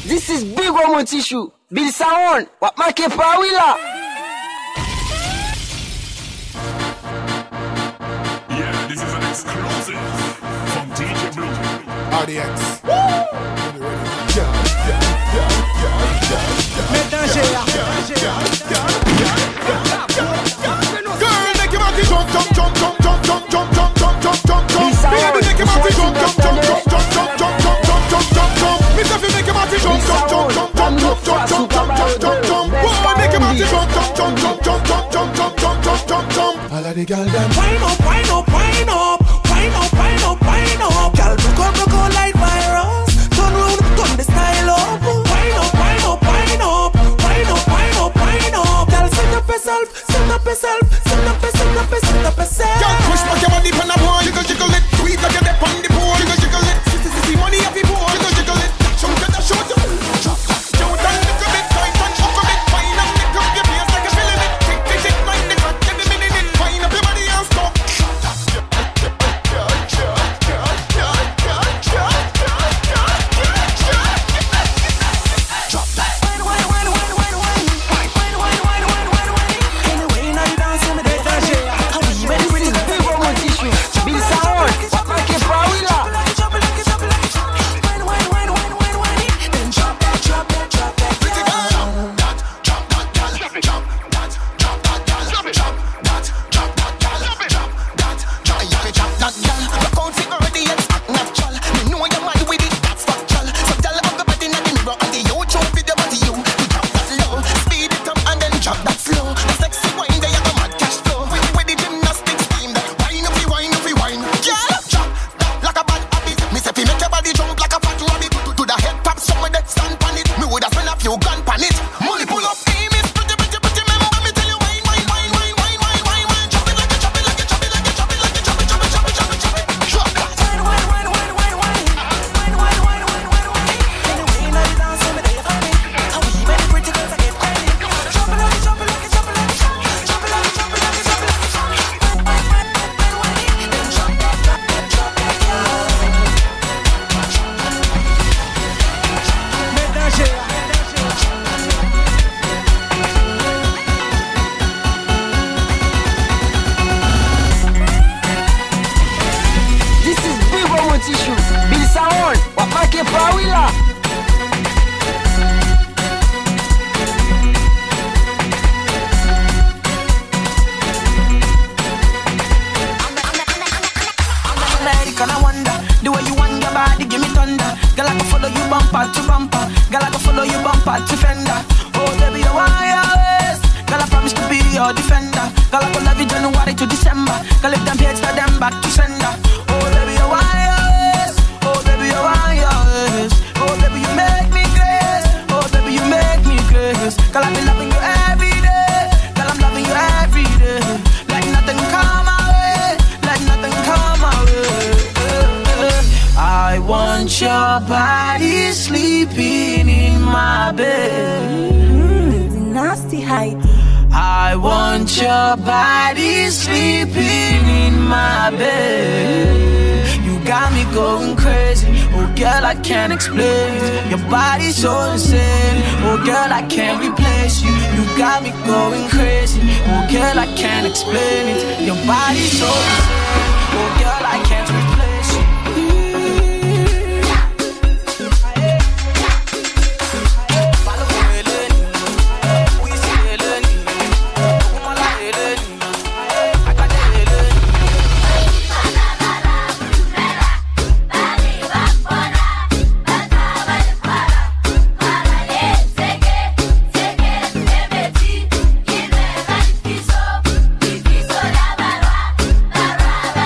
This is Big Woman Tissue. Bill Sound. What make it Pawila? Yeah, this is an exclusive from DJ Blue. RDX. Girl, make your body jump, jump, jump, jump, jump, jump, jump, jump, jump, jump, jump, jump. Baby, make your body jump, jump, jump, jump, jump, jump, jump, jump, jump, jump, jump. Miss Effie, make your body jump, jump, jump, jump, jump, jump, jump, jump, jump, jump, jump, jump. Whoa, make your body jump, jump, jump, jump, jump, jump, jump, jump, jump, jump, jump, jump. All of the girls them. Wind up, wind up, wind up, wind up, wind up, wind up. Girl, broke out like virus. Turn round, turn the style up. Wind up, wind up, wind up, wind up, wind up, wind up. Girl, set up yourself, set up yourself, set up yourself, set up yourself, set up yourself. Girl, push back your body on the wall, jiggle, jiggle it. Tweet like you dip on the pole, jiggle, jiggle it. See money up the pole, jiggle, jiggle it. Show to the show to. Show down little bit, tight and up a bit. Wine up, lick up your face like you're feeling it. Tick, tick, tick, mind the clock, every minute it. Wine up your body and stop. Can't explain it. Your body's so insane. Oh girl, I can't replace you. You got me going crazy. Oh girl, I can't explain it. Your body's so insane. Oh girl, I can't replace you. Barua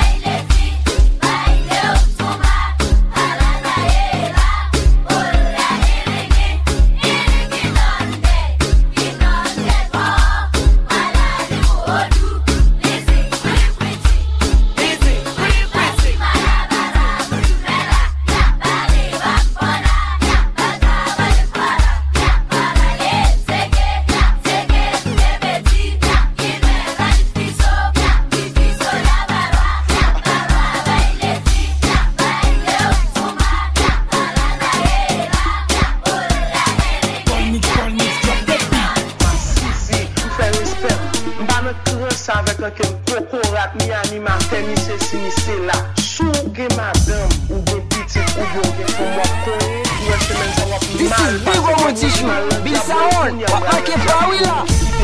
mi matin, mi se si, mi se la. Sou gen madame, ou gen petit, ou gen fon wap koye, ou semen sa wap mal. This is Big Omo Tissue, Bill Saon, wap make power la.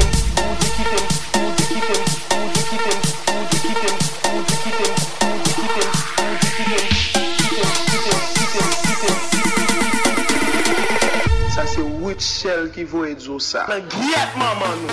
Ça c'est Witchell qui voit dire ça. La griette maman nous.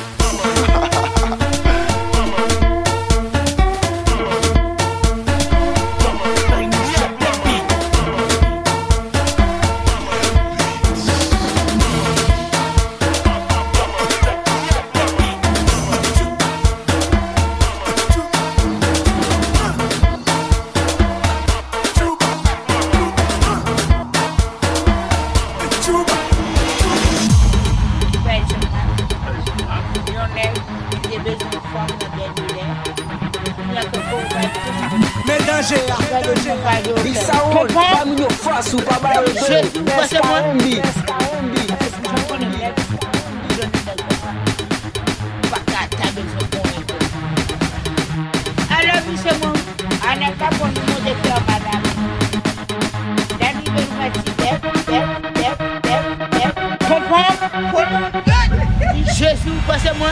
Bill Saon, pas mon yo face ou pas bail de SKMB. Alors, monsieur mon, on n'est pas pour nous de faire madame. Dani veut nous mettre comprends? Jésus, passez-moi.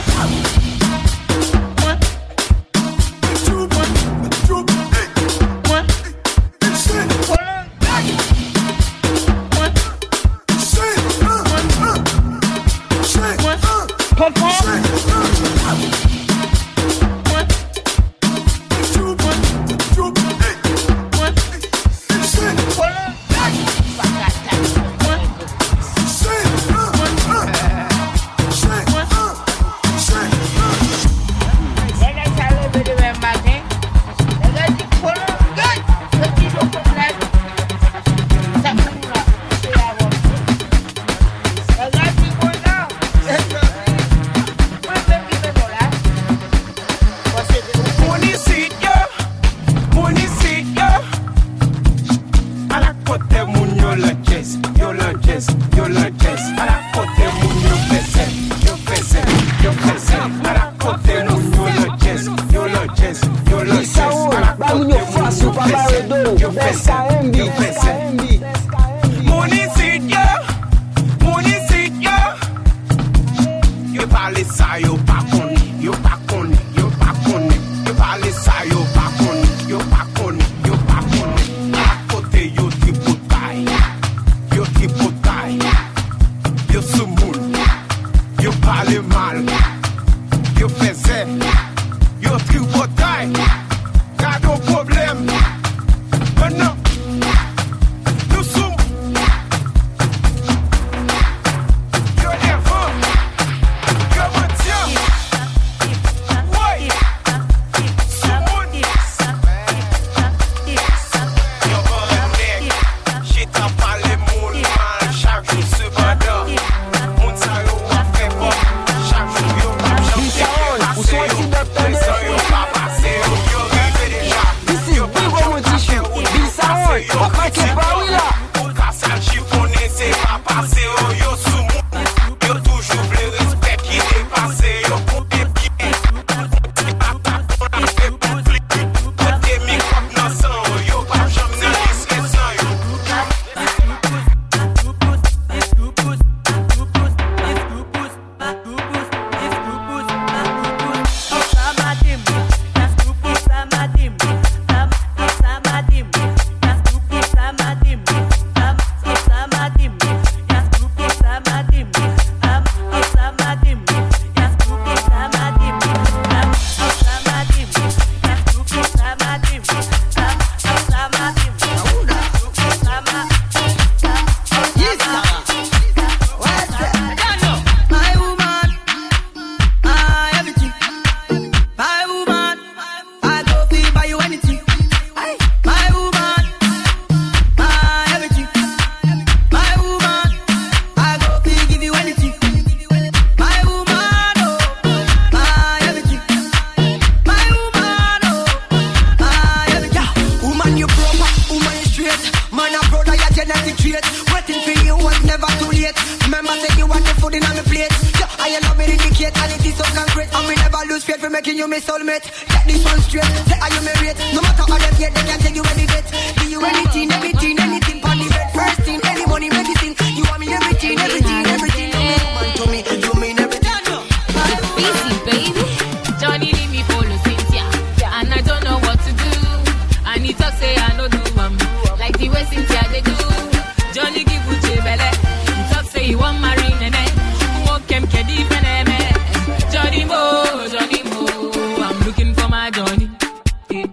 Remember say you want the food in on the plate. Yeah, I love it indicate and it is so concrete. And we never lose faith. making you my soulmate. Get this one straight, say are you married? No matter how them get, they can take you any bit. Do you anything, anything on the bed. First thing, any money, medicine. You want me everything. You mean to me, you mean everything. Easy, baby. Johnny leave me follow Cynthia, and I don't know what to do. I need to say I know do like the way Cynthia they do. Johnny give Uche belle. He talk say he want marry nene. Walk him kedi feneme. Johnny Mo. I'm looking for my Johnny. Yeah.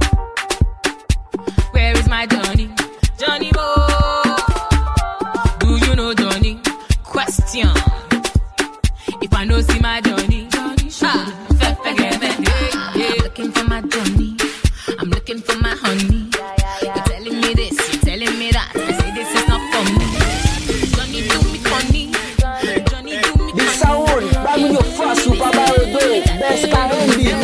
Where is my Johnny? Johnny Mo. Do you know Johnny? Question. If I know see my Johnny, looking for my Johnny. I'm looking for my honey. You're telling me this, you're telling me that. I say this is not for me. Johnny do me funny. Johnny do me funny. This sound, buy me your first Super Mario Day. Best car in the